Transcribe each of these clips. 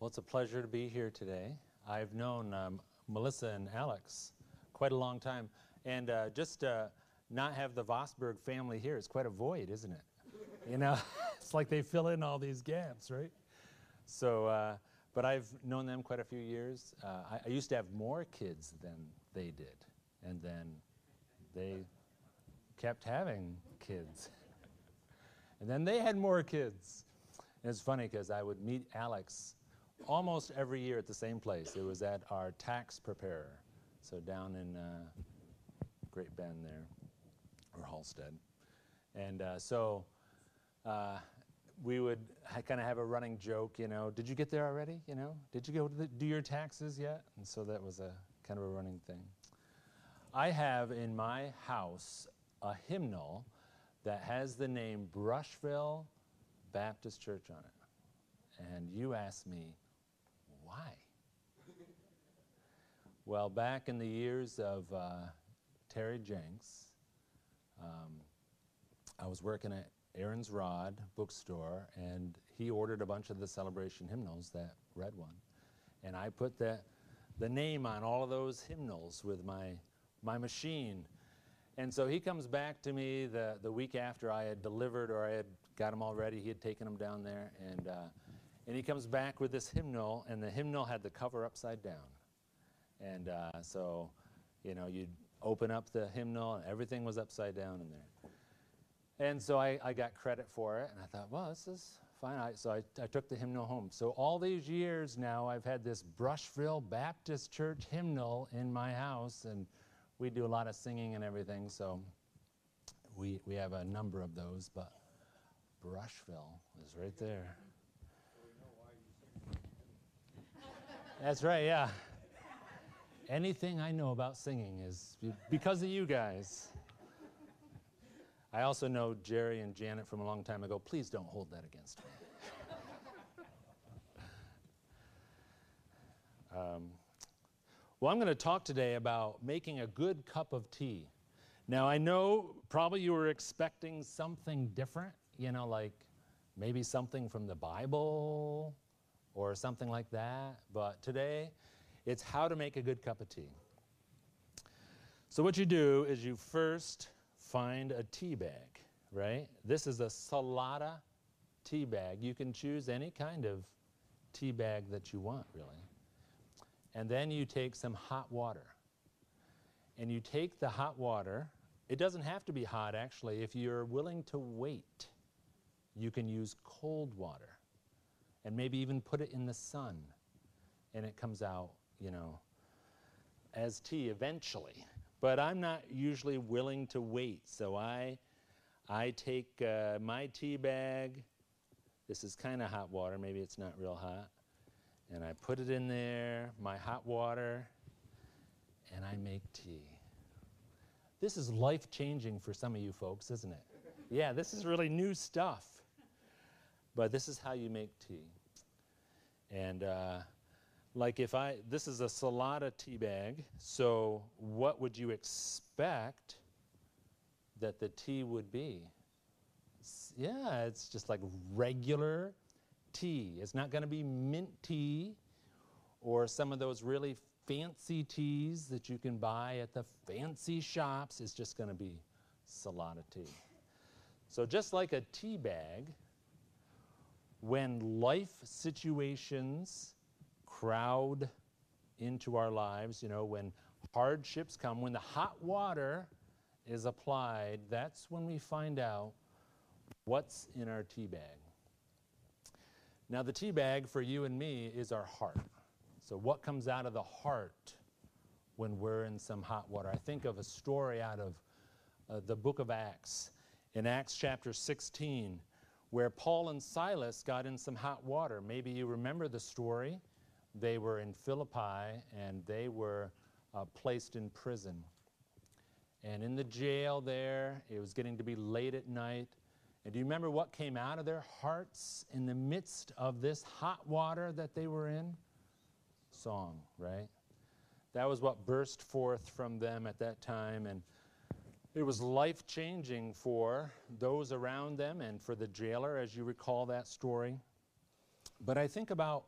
Well, it's a pleasure to be here today. I've known Melissa and Alex quite a long time, and just not have the Vosberg family here is quite a void, isn't it? You know, it's like they fill in all these gaps, right? So, but I've known them quite a few years. I used to have more kids than they did, and then they kept having kids. And then they had more kids. And it's funny because I would meet Alex almost every year at the same place. It was at our tax preparer, so down in Great Bend there, or Halstead. And we would kind of have a running joke, you know, did you get there already, you know? Did you go to do your taxes yet? And so that was a kind of a running thing. I have in my house a hymnal that has the name Brushville Baptist Church on it. And you ask me, why? Well, back in the years of Terry Jenks, I was working at Aaron's Rod bookstore, and he ordered a bunch of the celebration hymnals, that red one. And I put the name on all of those hymnals with my machine. And so he comes back to me the week after I had delivered, or I had got them all ready. He had taken them down there, and he comes back with this hymnal, and the hymnal had the cover upside down. And so, you know, you'd open up the hymnal, and everything was upside down in there. And so I got credit for it, and I thought, well, this is fine. So I took the hymnal home. So all these years now, I've had this Brushville Baptist Church hymnal in my house, and we do a lot of singing and everything, so we have a number of those, but Brushville is right there. So we know why you sing. That's right, yeah. Anything I know about singing is because of you guys. I also know Jerry and Janet from a long time ago. Please don't hold that against me. Well, I'm going to talk today about making a good cup of tea. Now, I know probably you were expecting something different, you know, like maybe something from the Bible or something like that. But today, it's how to make a good cup of tea. So what you do is you first find a tea bag, right? This is a Salata tea bag. You can choose any kind of tea bag that you want, really. And then you take some hot water. And you take the hot water. It doesn't have to be hot, actually. If you're willing to wait, you can use cold water. And maybe even put it in the sun. And it comes out, you know, as tea eventually. But I'm not usually willing to wait. So I take my tea bag. This is kind of hot water. Maybe it's not real hot. And I put it in there, my hot water, and I make tea. This is life-changing for some of you folks, isn't it? Yeah, this is really new stuff. But this is how you make tea. And like this is a Salata tea bag, so what would you expect that the tea would be? Yeah, it's just like regular tea. It's not going to be mint tea or some of those really fancy teas that you can buy at the fancy shops. It's just going to be Salata tea. So just like a tea bag, when life situations crowd into our lives, you know, when hardships come, when the hot water is applied, that's when we find out what's in our tea bag. Now, the tea bag for you and me is our heart. So what comes out of the heart when we're in some hot water? I think of a story out of the book of Acts, in Acts chapter 16, where Paul and Silas got in some hot water. Maybe you remember the story. They were in Philippi, and they were placed in prison. And in the jail there, it was getting to be late at night. And do you remember what came out of their hearts in the midst of this hot water that they were in? Song, right? That was what burst forth from them at that time, and it was life-changing for those around them and for the jailer, as you recall that story. But I think about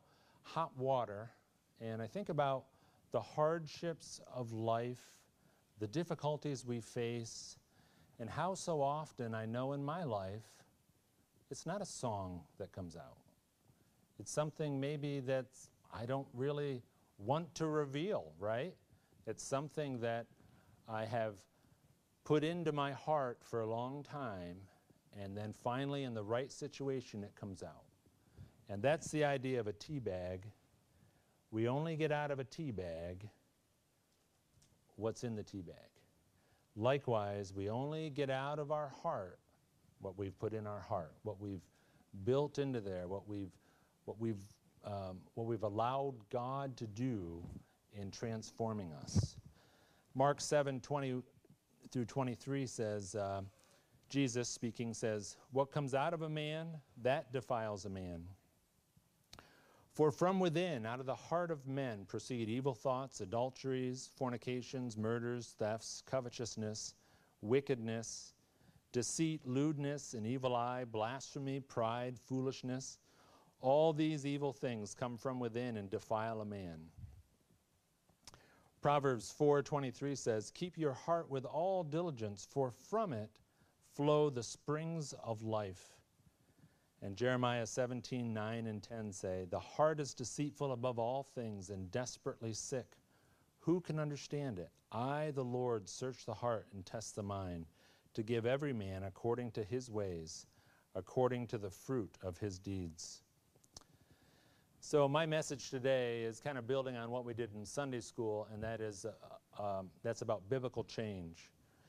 hot water and I think about the hardships of life, the difficulties we face, and how so often I know in my life it's not a song that comes out. It's something maybe that I don't really want to reveal, right? It's something that I have put into my heart for a long time, and then finally in the right situation it comes out. And that's the idea of a tea bag. We only get out of a tea bag what's in the tea bag. Likewise, we only get out of our heart what we've put in our heart, what we've built into there, what we've allowed God to do in transforming us. Mark 7:20 through 23 says, Jesus speaking says, "What comes out of a man, that defiles a man. For from within, out of the heart of men, proceed evil thoughts, adulteries, fornications, murders, thefts, covetousness, wickedness, deceit, lewdness, an evil eye, blasphemy, pride, foolishness. All these evil things come from within and defile a man." Proverbs 4:23 says, "Keep your heart with all diligence, for from it flow the springs of life." And Jeremiah 17:9 and 10 say, "The heart is deceitful above all things and desperately sick. Who can understand it? I, the Lord, search the heart and test the mind, to give every man according to his ways, according to the fruit of his deeds." So my message today is kind of building on what we did in Sunday school, and that is that's about biblical change.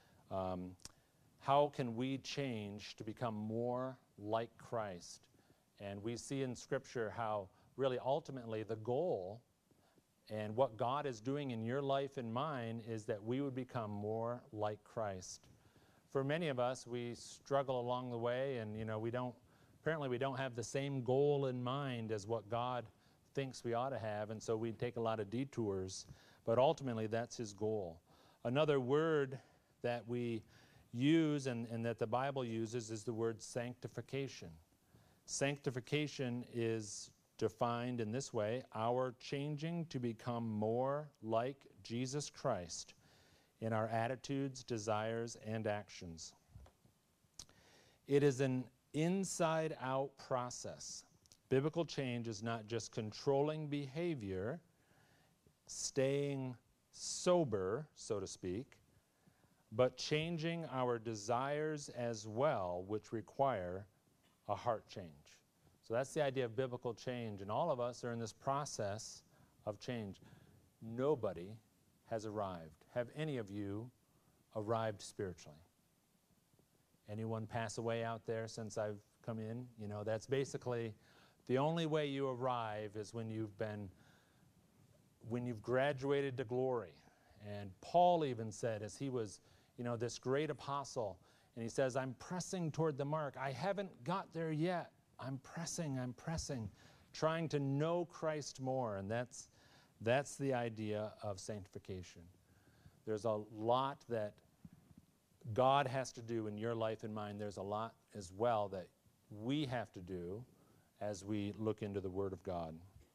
How can we change to become more like Christ? And we see in Scripture how really ultimately the goal and what God is doing in your life and mine is that we would become more like Christ. For many of us, we struggle along the way, and apparently we don't have the same goal in mind as what God thinks we ought to have, and so we take a lot of detours, but ultimately that's his goal. Another word that we use and that the Bible uses is the word sanctification. Sanctification is defined in this way: our changing to become more like Jesus Christ in our attitudes, desires, and actions. It is an inside-out process. Biblical change is not just controlling behavior, staying sober, so to speak, but changing our desires as well, which require a heart change. So that's the idea of biblical change, and all of us are in this process of change. Nobody has arrived. Have any of you arrived spiritually? Anyone pass away out there since I've come in? That's basically the only way you arrive is when you've graduated to glory. And Paul even said, as he was this great apostle, and he says, "I'm pressing toward the mark. I haven't got there yet. I'm pressing, trying to know Christ more." And that's the idea of sanctification. There's a lot that God has to do in your life and mine. There's a lot as well that we have to do as we look into the Word of God.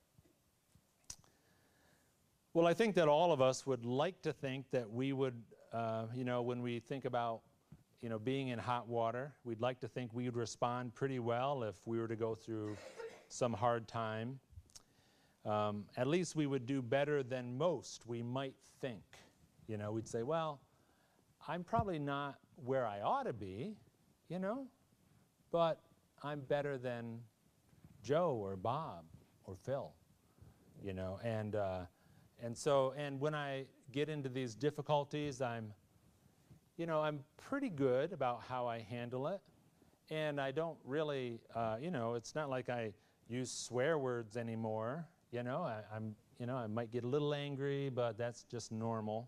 Well, I think that all of us would like to think that we would, when we think about, being in hot water, we'd like to think we would respond pretty well if we were to go through some hard time. At least we would do better than most, we might think. We'd say, well, I'm probably not where I ought to be, but I'm better than Joe or Bob or Phil, and when I get into these difficulties, I'm pretty good about how I handle it, and I don't really, it's not like I use swear words anymore. I might get a little angry, but that's just normal.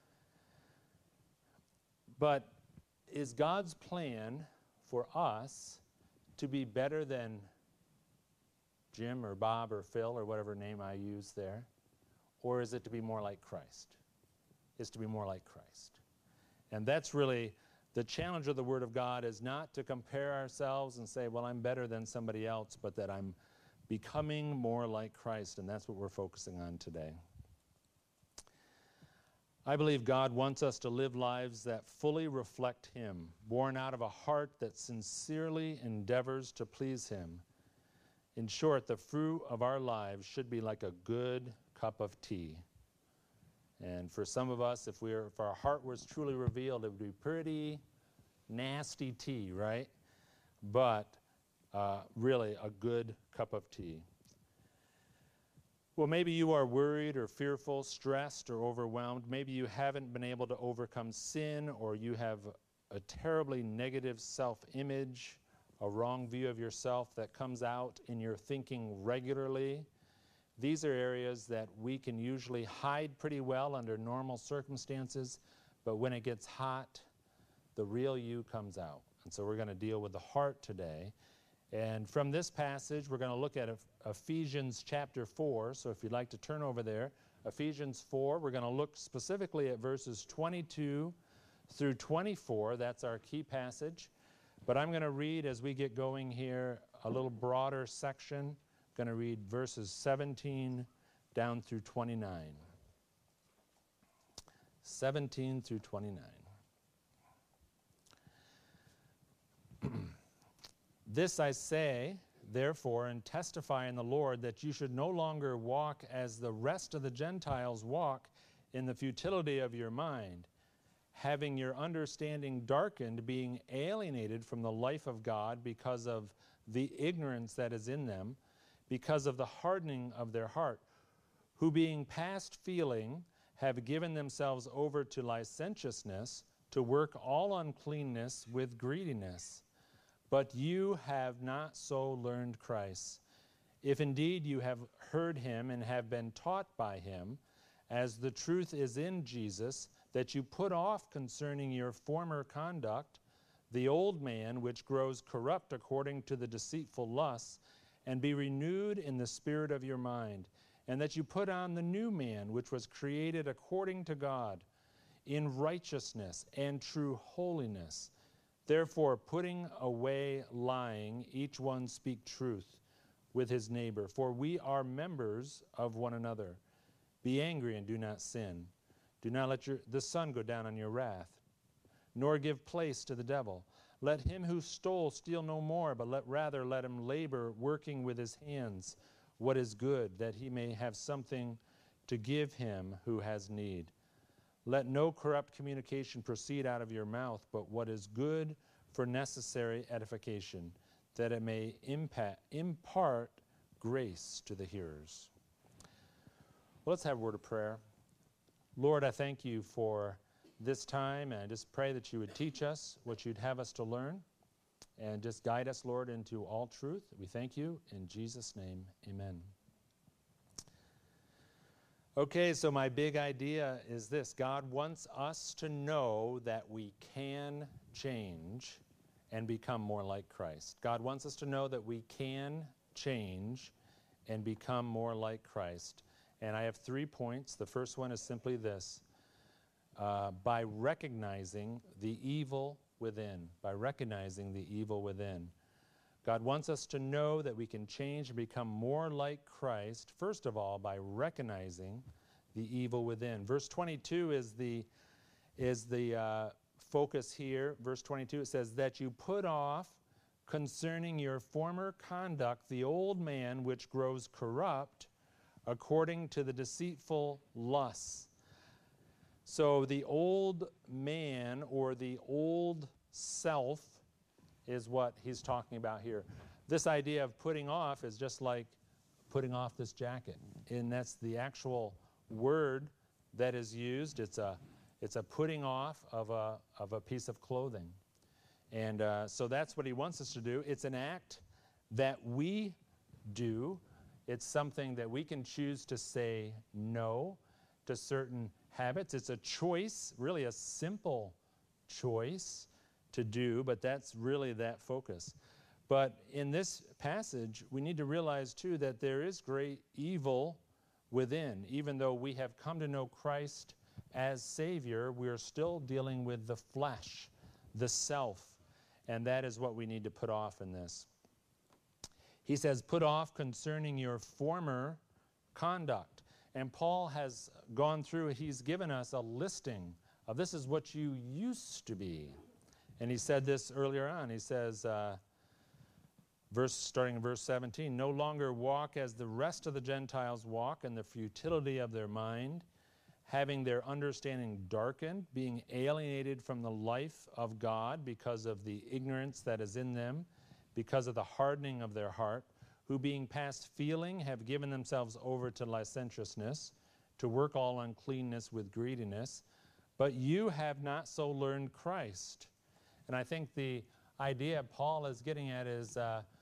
But is God's plan for us to be better than Jim or Bob or Phil or whatever name I use there? Or is it to be more like Christ? Is to be more like Christ. And that's really the challenge of the Word of God, is not to compare ourselves and say, well, I'm better than somebody else, but that I'm becoming more like Christ, and that's what we're focusing on today. I believe God wants us to live lives that fully reflect Him, born out of a heart that sincerely endeavors to please Him. In short, the fruit of our lives should be like a good cup of tea. And for some of us, if our heart was truly revealed, it would be pretty nasty tea, right? But really a good cup of tea. Well, maybe you are worried or fearful, stressed or overwhelmed. Maybe you haven't been able to overcome sin, or you have a terribly negative self-image, a wrong view of yourself that comes out in your thinking regularly. These are areas that we can usually hide pretty well under normal circumstances, but when it gets hot, the real you comes out. And so we're going to deal with the heart today. And from this passage, we're going to look at Ephesians chapter 4. So if you'd like to turn over there, Ephesians 4, we're going to look specifically at verses 22 through 24. That's our key passage. But I'm going to read, as we get going here, a little broader section. I'm going to read verses 17 down through 29. 17 through 29. This I say, therefore, and testify in the Lord, that you should no longer walk as the rest of the Gentiles walk in the futility of your mind, having your understanding darkened, being alienated from the life of God because of the ignorance that is in them, because of the hardening of their heart, who being past feeling have given themselves over to licentiousness, to work all uncleanness with greediness. But you have not so learned Christ. If indeed you have heard Him and have been taught by Him, as the truth is in Jesus, that you put off concerning your former conduct the old man which grows corrupt according to the deceitful lusts, and be renewed in the spirit of your mind, and that you put on the new man which was created according to God, in righteousness and true holiness. Therefore, putting away lying, each one speak truth with his neighbor, for we are members of one another. Be angry and do not sin. Do not let the sun go down on your wrath, nor give place to the devil. Let him who stole steal no more, but rather let him labor, working with his hands what is good, that he may have something to give him who has need. Let no corrupt communication proceed out of your mouth, but what is good for necessary edification, that it may impart grace to the hearers. Well, let's have a word of prayer. Lord, I thank you for this time, and I just pray that you would teach us what you'd have us to learn, and just guide us, Lord, into all truth. We thank you. In Jesus' name, amen. Okay, so my big idea is this. God wants us to know that we can change and become more like Christ. God wants us to know that we can change and become more like Christ. And I have 3 points. The first one is simply this. By recognizing the evil within. By recognizing the evil within. God wants us to know that we can change and become more like Christ, first of all, by recognizing the evil within. Verse 22 is the focus here. Verse 22, it says, that you put off concerning your former conduct the old man which grows corrupt according to the deceitful lusts. So the old man, or the old self, is what he's talking about here. This idea of putting off is just like putting off this jacket. And that's the actual word that is used. It's a putting off of a piece of clothing. And so that's what he wants us to do. It's an act that we do. It's something that we can choose to say no to certain habits. It's a choice, really a simple choice to do, but that's really that focus. But in this passage, we need to realize too that there is great evil within. Even though we have come to know Christ as Savior, we are still dealing with the flesh, the self, and that is what we need to put off in this. He says, put off concerning your former conduct. And Paul has gone through, he's given us a listing of this is what you used to be. And he said this earlier on. He says, starting in verse 17, no longer walk as the rest of the Gentiles walk in the futility of their mind, having their understanding darkened, being alienated from the life of God because of the ignorance that is in them, because of the hardening of their heart, who being past feeling have given themselves over to licentiousness, to work all uncleanness with greediness. But you have not so learned Christ. And I think the idea Paul is getting at is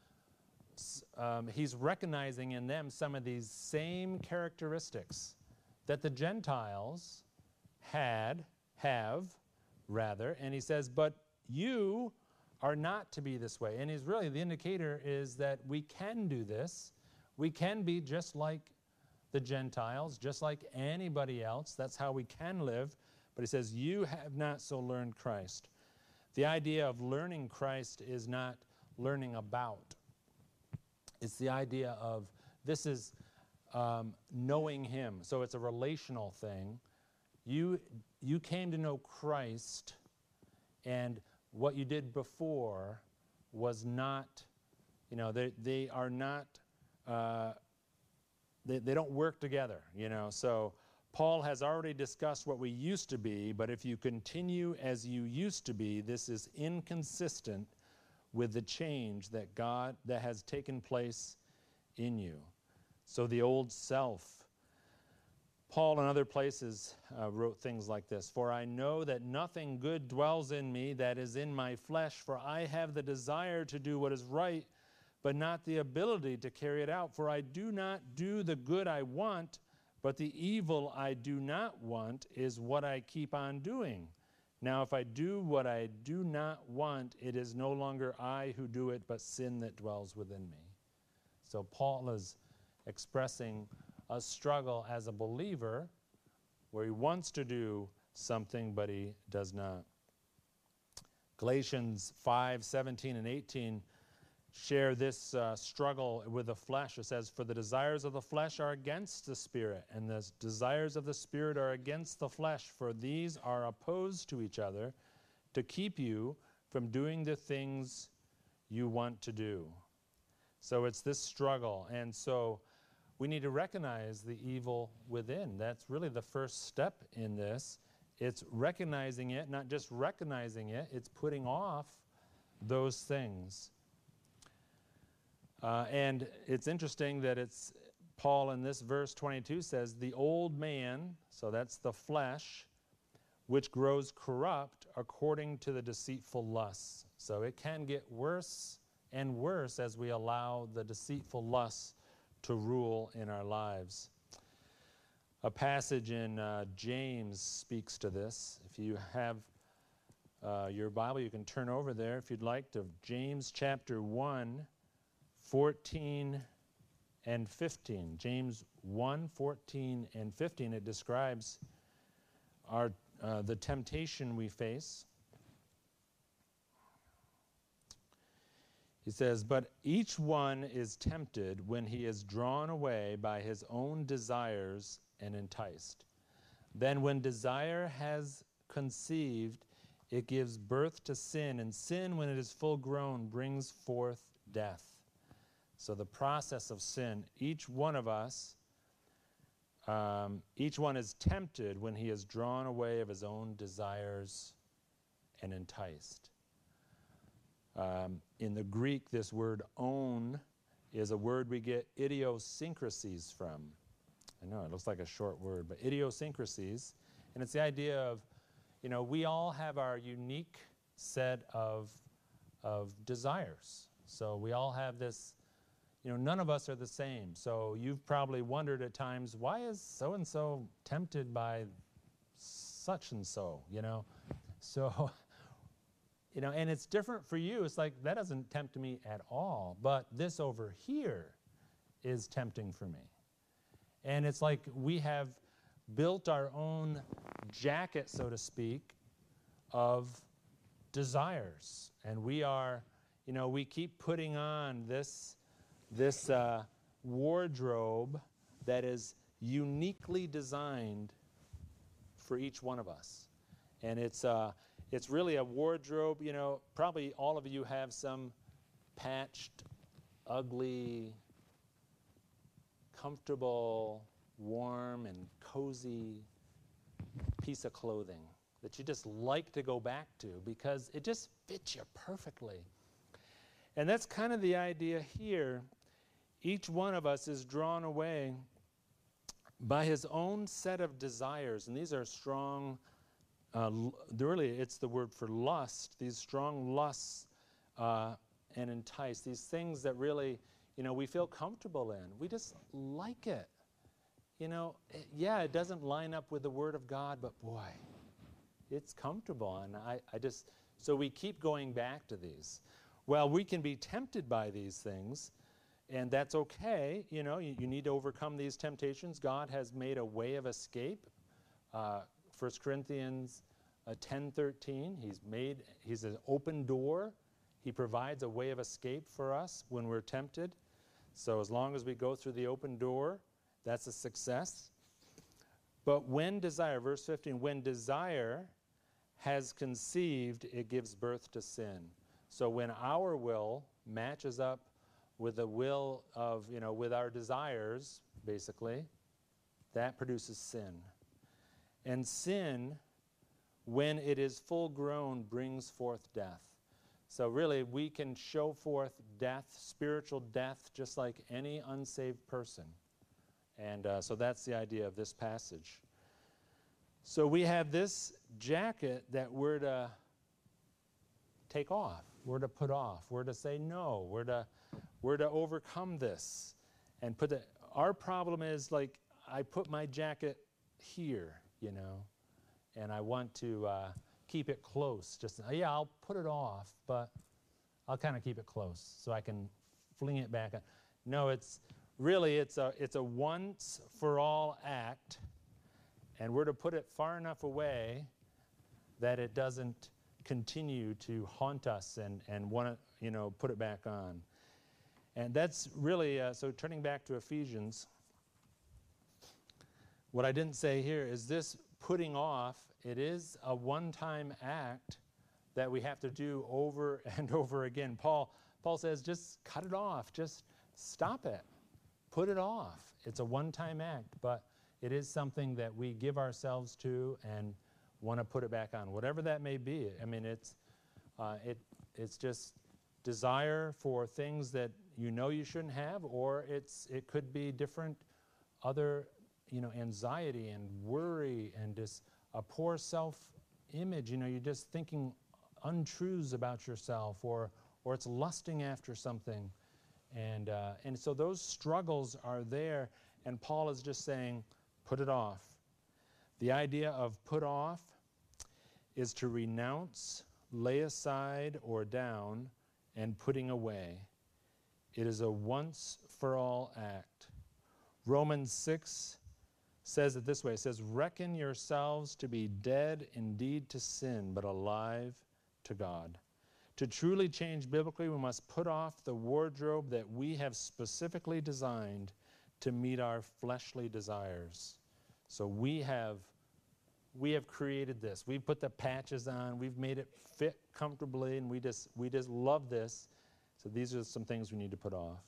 he's recognizing in them some of these same characteristics that the Gentiles have, and he says, but you are not to be this way. And he's really, the indicator is that we can do this. We can be just like the Gentiles, just like anybody else. That's how we can live. But he says, you have not so learned Christ. The idea of learning Christ is not learning about. It's the idea of this is knowing Him. So it's a relational thing. You came to know Christ, and what you did before was not, they are not, they don't work together, So Paul has already discussed what we used to be, but if you continue as you used to be, this is inconsistent with the change that has taken place in you. So the old self. Paul in other places wrote things like this, for I know that nothing good dwells in me, that is in my flesh, for I have the desire to do what is right, but not the ability to carry it out. For I do not do the good I want, but the evil I do not want is what I keep on doing. Now if I do what I do not want, it is no longer I who do it, but sin that dwells within me. So Paul is expressing a struggle as a believer where he wants to do something, but he does not. Galatians 5:17 and 18 share this struggle with the flesh. It says, for the desires of the flesh are against the Spirit, and the desires of the Spirit are against the flesh, for these are opposed to each other to keep you from doing the things you want to do. So it's this struggle, and so we need to recognize the evil within. That's really the first step in this. It's recognizing it, not just recognizing it, it's putting off those things. And it's interesting that it's Paul in this verse 22 says, the old man, so that's the flesh, which grows corrupt according to the deceitful lusts. So it can get worse and worse as we allow the deceitful lusts to rule in our lives. A passage in James speaks to this. If you have your Bible, you can turn over there if you'd like to James chapter 1, 14 and 15. James 1, 14 and 15, it describes the temptation we face. He says, but each one is tempted when he is drawn away by his own desires and enticed. Then when desire has conceived, it gives birth to sin, and sin, when it is full grown, brings forth death. So the process of sin, each one of us, each one is tempted when he is drawn away of his own desires and enticed. In the Greek, this word own is a word we get idiosyncrasies from. I know, it looks like a short word, but idiosyncrasies. And it's the idea of, we all have our unique set of desires. So we all have this, none of us are the same. So you've probably wondered at times, why is so-and-so tempted by such and so, So, and it's different for you. It's like, that doesn't tempt me at all. But this over here is tempting for me. And it's like we have built our own jacket, so to speak, of desires. And we are, we keep putting on this this wardrobe that is uniquely designed for each one of us. And it's really a wardrobe, you know, probably all of you have some patched, ugly, comfortable, warm, and cozy piece of clothing that you just like to go back to because it just fits you perfectly. And that's kind of the idea here. Each one of us is drawn away by his own set of desires, and these are strong, really it's the word for lust, these strong lusts and entice, these things that really, you know, we feel comfortable in. We just like it. You know, yeah, it doesn't line up with the Word of God, but boy, it's comfortable, and so we keep going back to these. Well, we can be tempted by these things, and that's okay. You know, you need to overcome these temptations. God has made a way of escape. 1 Corinthians 10:13, He's an open door. He provides a way of escape for us when we're tempted. So as long as we go through the open door, that's a success. But when desire, verse 15, when desire has conceived, it gives birth to sin. So when our will matches up with the will of, you know, with our desires, basically, that produces sin. And sin, when it is full grown, brings forth death. So really, we can show forth death, spiritual death, just like any unsaved person. And so that's the idea of this passage. So we have this jacket that we're to take off, we're to put off, we're to say no, we're to overcome this. And our problem is, like, I put my jacket here, you know, and I want to keep it close. Just, yeah, I'll put it off, but I'll kind of keep it close so I can fling it back on. No, it's a once for all act, and we're to put it far enough away that it doesn't continue to haunt us and want to, you know, put it back on. And that's really, so turning back to Ephesians, what I didn't say here is this putting off, it is a one-time act that we have to do over and over again. Paul says, just cut it off, just stop it, put it off. It's a one-time act, but it is something that we give ourselves to and want to put it back on, whatever that may be. I mean, it's just desire for things that you know you shouldn't have, or it could be different other, you know, anxiety and worry and just a poor self-image. You know, you're just thinking untruths about yourself, or it's lusting after something, and so those struggles are there, and Paul is just saying, put it off. The idea of put off is to renounce, lay aside or down, and putting away. It is a once-for-all act. Romans 6 says it this way. It says, reckon yourselves to be dead indeed to sin, but alive to God. To truly change biblically, we must put off the wardrobe that we have specifically designed to meet our fleshly desires. So we have created this. We've put the patches on. We've made it fit comfortably, and we just love this. So these are some things we need to put off.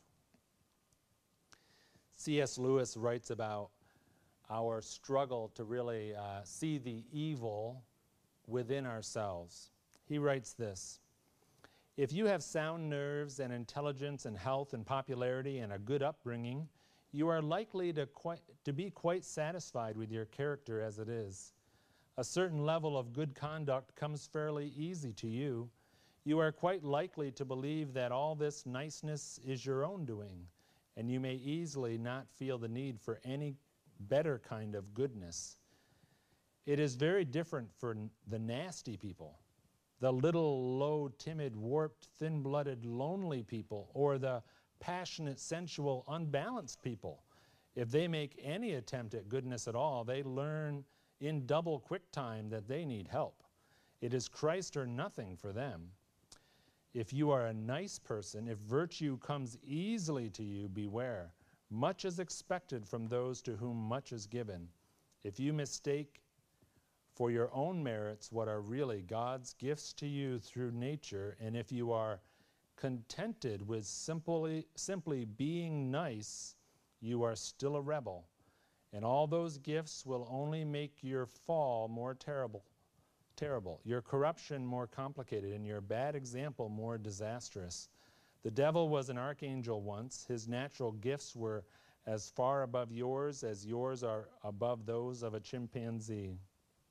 C.S. Lewis writes about our struggle to really see the evil within ourselves. He writes this: if you have sound nerves and intelligence and health and popularity and a good upbringing, you are likely to be quite satisfied with your character as it is. A certain level of good conduct comes fairly easy to you. You are quite likely to believe that all this niceness is your own doing, and you may easily not feel the need for any better kind of goodness. It is very different for the nasty people, the little, low, timid, warped, thin-blooded, lonely people, or the passionate, sensual, unbalanced people. If they make any attempt at goodness at all, they learn in double quick time that they need help. It is Christ or nothing for them. If you are a nice person, if virtue comes easily to you, beware. Much is expected from those to whom much is given. If you mistake for your own merits what are really God's gifts to you through nature, and if you are contented with simply being nice, you are still a rebel. And all those gifts will only make your fall more terrible, your corruption more complicated, and your bad example more disastrous. The devil was an archangel once. His natural gifts were as far above yours as yours are above those of a chimpanzee.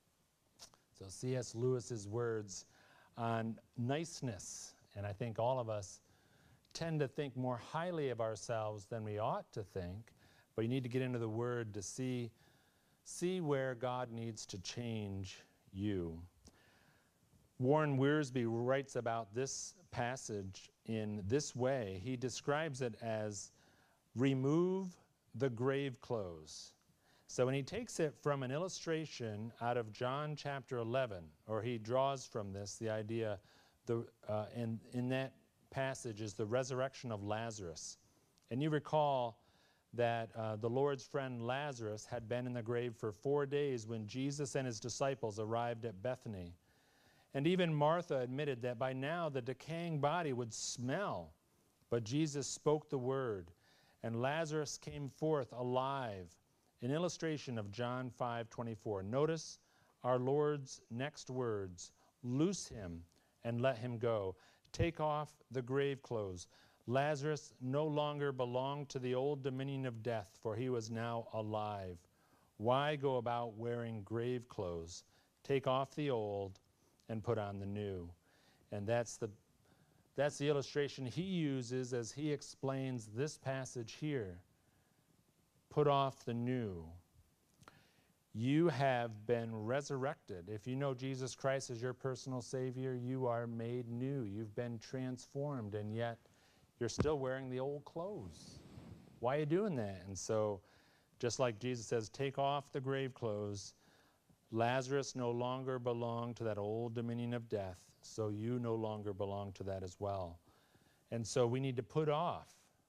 So C.S. Lewis's words on niceness, and I think all of us tend to think more highly of ourselves than we ought to think, but you need to get into the Word to see where God needs to change you. Warren Wiersbe writes about this passage in this way. He describes it as remove the grave clothes. So when he takes it from an illustration out of John chapter 11, or he draws from this the idea, in that passage is the resurrection of Lazarus. And you recall that the Lord's friend Lazarus had been in the grave for 4 days when Jesus and his disciples arrived at Bethany. And even Martha admitted that by now the decaying body would smell. But Jesus spoke the word, and Lazarus came forth alive, an illustration of John 5:24. Notice our Lord's next words, loose him and let him go. Take off the grave clothes. Lazarus no longer belonged to the old dominion of death, for he was now alive. Why go about wearing grave clothes? Take off the old and put on the new. And that's the illustration he uses as he explains this passage here. Put off the new. You have been resurrected. If you know Jesus Christ as your personal Savior, you are made new. You've been transformed, and yet you're still wearing the old clothes. Why are you doing that? And so, just like Jesus says, take off the grave clothes. Lazarus no longer belonged to that old dominion of death, so you no longer belong to that as well. And so we need to put off.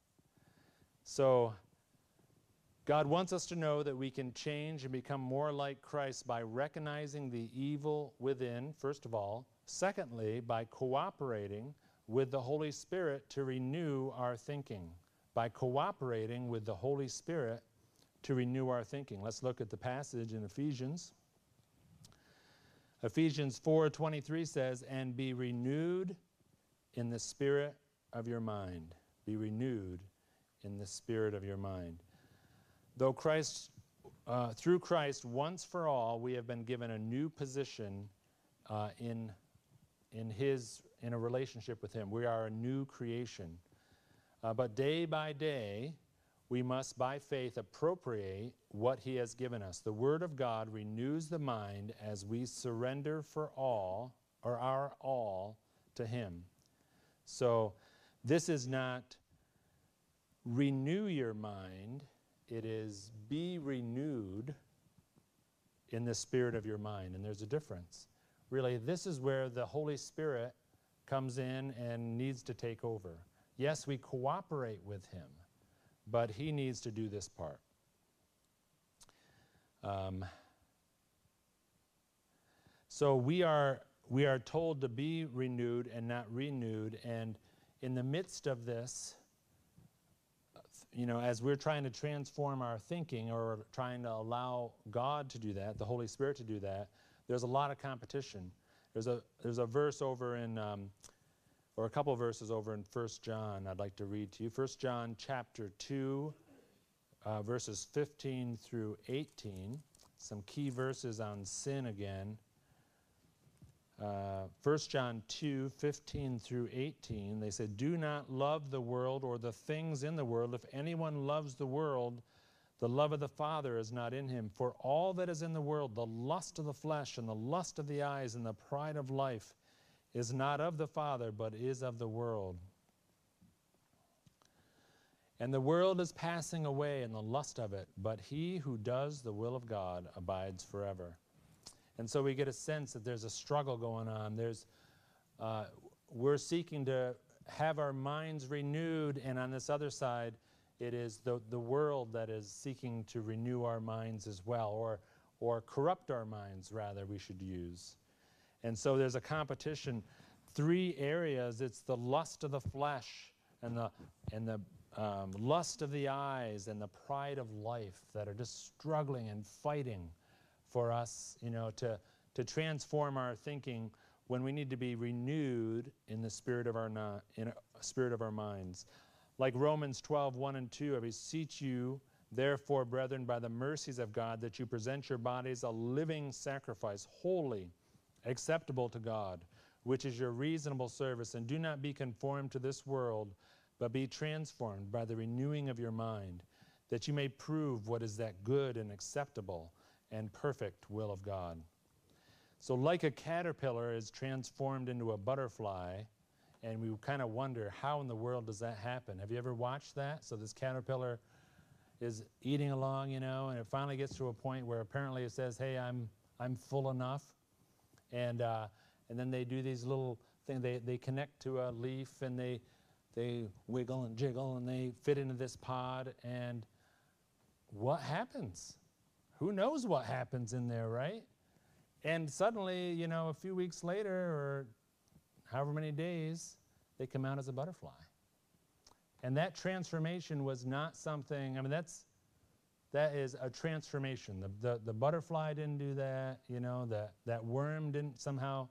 So God wants us to know that we can change and become more like Christ by recognizing the evil within, first of all. Secondly, by cooperating with the Holy Spirit to renew our thinking. By cooperating with the Holy Spirit to renew our thinking. Let's look at the passage in Ephesians. Ephesians 4:23 says, and be renewed in the spirit of your mind. Be renewed in the spirit of your mind. Though through Christ, once for all, we have been given a new position in a relationship with him. We are a new creation. But day by day, we must, by faith, appropriate what he has given us. The Word of God renews the mind as we surrender for all, or our all, to him. So this is not renew your mind. It is be renewed in the spirit of your mind. And there's a difference. Really, this is where the Holy Spirit comes in and needs to take over. Yes, we cooperate with him, but he needs to do this part. So we are told to be renewed and not renewed, and in the midst of this, as we're trying to transform our thinking or trying to allow God to do that, the Holy Spirit to do that, there's a lot of competition. There's a verse over in, or a couple of verses over in 1 John I'd like to read to you. 1 John chapter 2, verses 15 through 18. Some key verses on sin again. 1 John 2, 15 through 18, they said, do not love the world or the things in the world. If anyone loves the world, the love of the Father is not in him. For all that is in the world, the lust of the flesh and the lust of the eyes and the pride of life, is not of the Father, but is of the world. And the world is passing away in the lust of it, but he who does the will of God abides forever. And so we get a sense that there's a struggle going on. we're seeking to have our minds renewed, and on this other side, it is the world that is seeking to renew our minds as well, or corrupt our minds, rather, we should use. And so there's a competition. 3 areas. It's the lust of the flesh and the lust of the eyes and the pride of life that are just struggling and fighting for us, to transform our thinking when we need to be renewed in the spirit of our minds. Like Romans 12:1 and 2, I beseech you, therefore, brethren, by the mercies of God, that you present your bodies a living sacrifice, holy, acceptable to God, which is your reasonable service. And do not be conformed to this world, but be transformed by the renewing of your mind, that you may prove what is that good and acceptable and perfect will of God. So like a caterpillar is transformed into a butterfly, and we kind of wonder, how in the world does that happen? Have you ever watched that? So this caterpillar is eating along, and it finally gets to a point where apparently it says, hey, I'm full enough. And then they do these little things. They connect to a leaf, and they wiggle and jiggle, and they fit into this pod. And what happens? Who knows what happens in there, right? And suddenly, a few weeks later, or however many days, they come out as a butterfly. And that transformation was not something, that is a transformation. The butterfly didn't do that, that worm didn't somehow,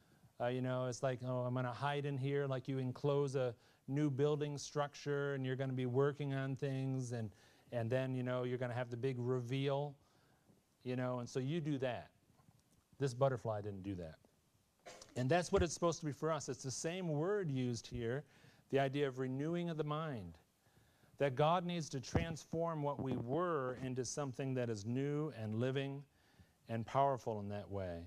it's like, oh, I'm going to hide in here, like you enclose a new building structure and you're going to be working on things, and then, you're going to have the big reveal, and so you do that. This butterfly didn't do that. And that's what it's supposed to be for us. It's the same word used here, the idea of renewing of the mind. That God needs to transform what we were into something that is new and living and powerful in that way.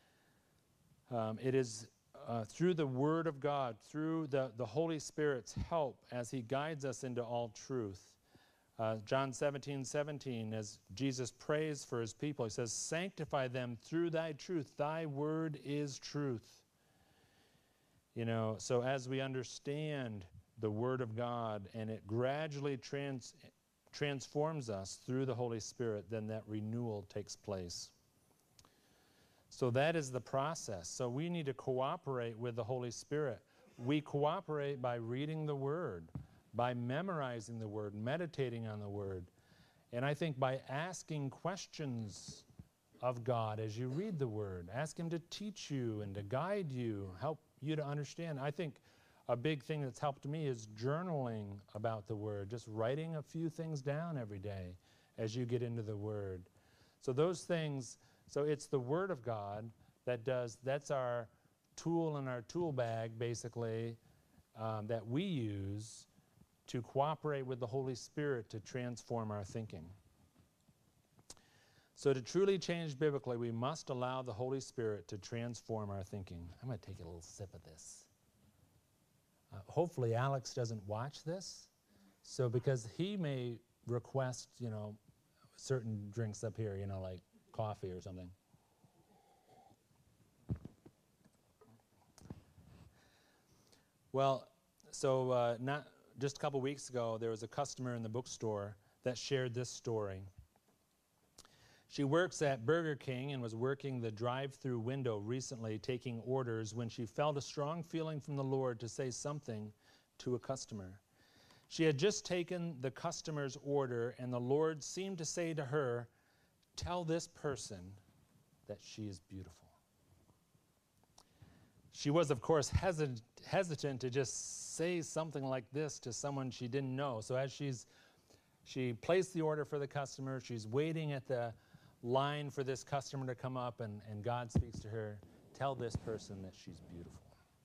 It is through the Word of God, through the Holy Spirit's help as He guides us into all truth. John 17:17, as Jesus prays for His people, He says, sanctify them through Thy truth. Thy Word is truth. So as we understand the Word of God, and it gradually transforms us through the Holy Spirit, then that renewal takes place. So that is the process. So we need to cooperate with the Holy Spirit. We cooperate by reading the Word, by memorizing the Word, meditating on the Word. And I think by asking questions of God as you read the Word, ask Him to teach you and to guide you, help you to understand. I think a big thing that's helped me is journaling about the Word, just writing a few things down every day as you get into the Word. So those things, so it's the Word of God that's our tool in our tool bag, basically, that we use to cooperate with the Holy Spirit to transform our thinking. So to truly change biblically, we must allow the Holy Spirit to transform our thinking. I'm going to take a little sip of this. Hopefully Alex doesn't watch this, so because he may request, certain drinks up here, like coffee or something. Well, so not just a couple weeks ago, there was a customer in the bookstore that shared this story. She works at Burger King and was working the drive-through window recently taking orders when she felt a strong feeling from the Lord to say something to a customer. She had just taken the customer's order, and the Lord seemed to say to her, tell this person that she is beautiful. She was, of course, hesitant to just say something like this to someone she didn't know. So as she placed the order for the customer, she's waiting at the line for this customer to come up, and God speaks to her, tell this person that she's beautiful.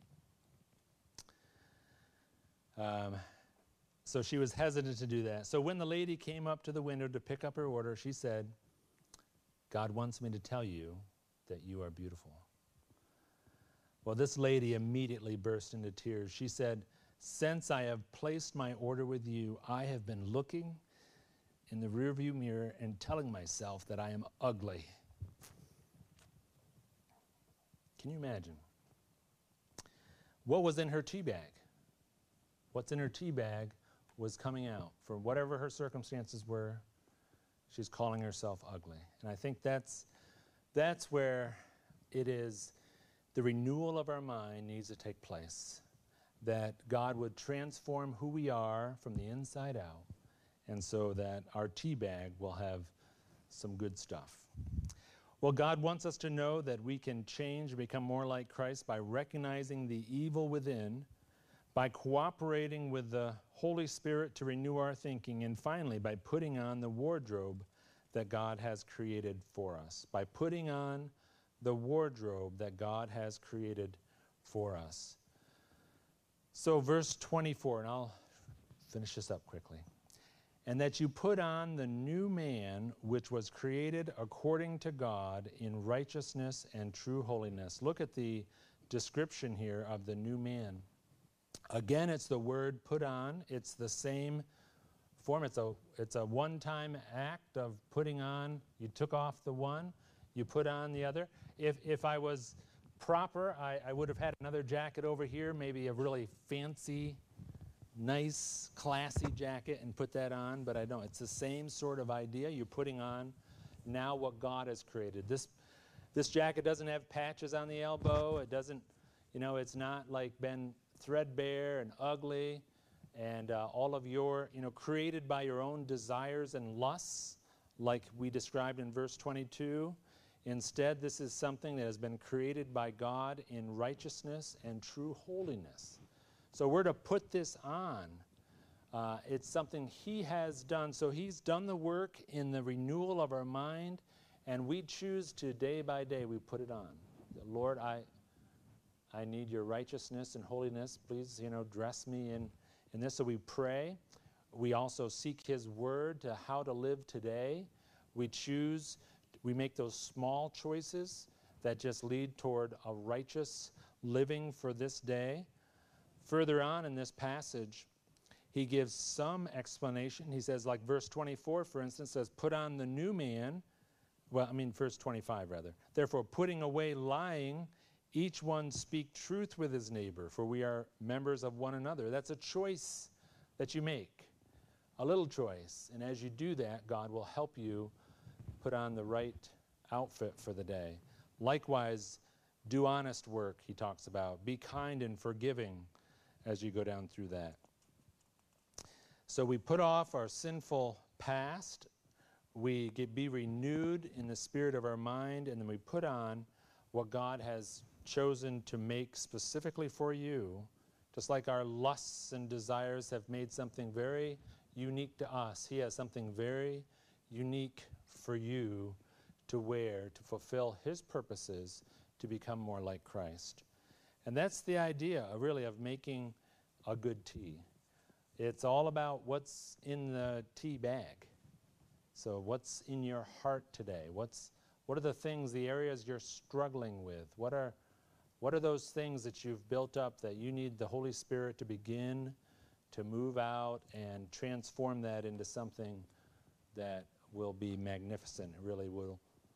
So she was hesitant to do that. So when the lady came up to the window to pick up her order, she said, God wants me to tell you that you are beautiful. Well, this lady immediately burst into tears. She said, since I have placed my order with you, I have been looking in the rearview mirror and telling myself that I am ugly. Can you imagine? what was in her tea bag? What's in her tea bag was coming out. For whatever her circumstances were, she's calling herself ugly. And I think that's where it is the renewal of our mind needs to take place. That God would transform who we are from the inside out, and so that our tea bag will have some good stuff. Well, God wants us to know that we can change and become more like Christ by recognizing the evil within, by cooperating with the Holy Spirit to renew our thinking, and finally, by putting on the wardrobe that God has created for us. By putting on the wardrobe that God has created for us. So verse 24, and I'll finish this up quickly. And that you put on the new man, which was created according to God in righteousness and true holiness. Look at the description here of the new man. Again, it's the word put on. It's the same form. It's a one-time act of putting on. You took off the one, you put on the other. If I was proper, I would have had another jacket over here, maybe a really fancy, nice, classy jacket, and put that on, but I don't. It's the same sort of idea. You're putting on now what God has created. This jacket doesn't have patches on the elbow. It doesn't, it's not like been threadbare and ugly and all of your, created by your own desires and lusts, like we described in verse 22. Instead, this is something that has been created by God in righteousness and true holiness. So we're to put this on. It's something He has done. So He's done the work in the renewal of our mind, and we choose to, day by day, we put it on. Lord, I need your righteousness and holiness. Please, dress me in this. So we pray. We also seek His word to how to live today. We make those small choices that just lead toward a righteous living for this day. Further on in this passage, he gives some explanation. He says, like verse 24, for instance, says, put on the new man. Verse 25, rather. Therefore, putting away lying, each one speak truth with his neighbor, for we are members of one another. That's a choice that you make, a little choice. And as you do that, God will help you put on the right outfit for the day. Likewise, do honest work, he talks about. Be kind and forgiving as you go down through that. So we put off our sinful past, we be renewed in the spirit of our mind, and then we put on what God has chosen to make specifically for you, just like our lusts and desires have made something very unique to us. He has something very unique for you to wear, to fulfill His purposes, to become more like Christ. And that's the idea, really, of making a good tea. It's all about what's in the tea bag. So what's in your heart today? What are the things, the areas you're struggling with? What are those things that you've built up that you need the Holy Spirit to begin to move out and transform that into something that will be magnificent? It really will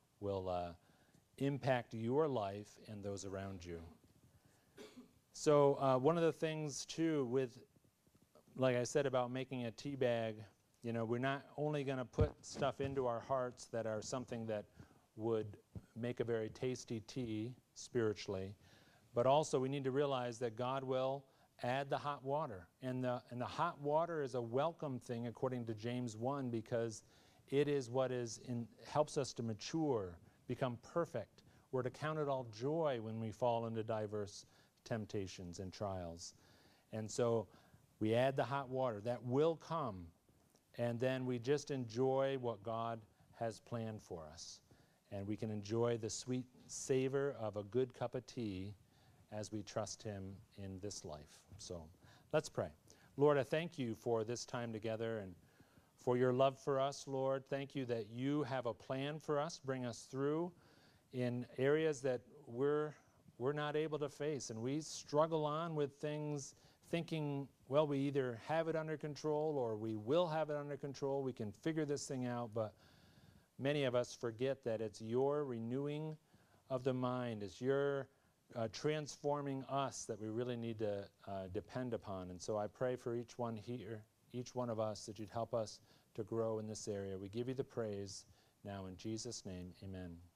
impact your life and those around you. So one of the things, too, with, like I said, about making a tea bag, we're not only going to put stuff into our hearts that are something that would make a very tasty tea spiritually, but also we need to realize that God will add the hot water. And the hot water is a welcome thing, according to James 1, because it is what helps us to mature, become perfect. We're to count it all joy when we fall into diverse temptations and trials. And so we add the hot water. That will come. And then we just enjoy what God has planned for us. And we can enjoy the sweet savor of a good cup of tea as we trust Him in this life. So let's pray. Lord, I thank you for this time together and for your love for us, Lord. Thank you that you have a plan for us, bring us through in areas that we're not able to face. And we struggle on with things thinking, well, we either have it under control or we will have it under control. We can figure this thing out, but many of us forget that it's your renewing of the mind. It's your transforming us that we really need to depend upon. And so I pray for each one here, each one of us, that you'd help us to grow in this area. We give you the praise now in Jesus' name, amen.